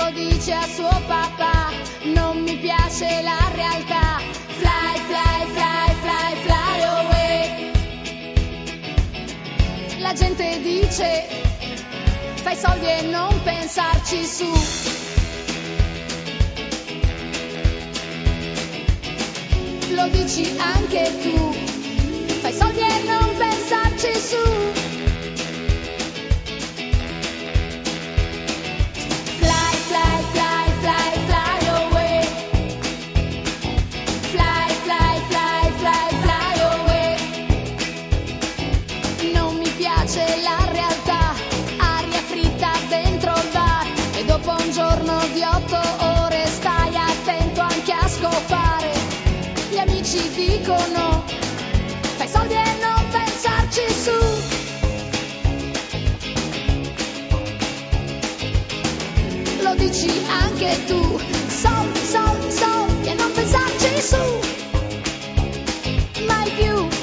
lo dice a suo papà, non mi piace la realtà. Fly, fly, fly, fly, fly away. La gente dice, fai soldi e non pensarci su. Lo dici anche tu, fai soldi e non pensarci su. Fly, fly, fly, fly, fly away. Fly, fly, fly, fly, fly away. Non mi piace la realtà, aria fritta dentro il bar, e dopo un giorno di 8 ore stai attento anche a scopare. Gli amici dicono, fai soldi e non pensarci su. Lo dici anche tu, soldi, soldi, soldi e non pensarci su. Mai più.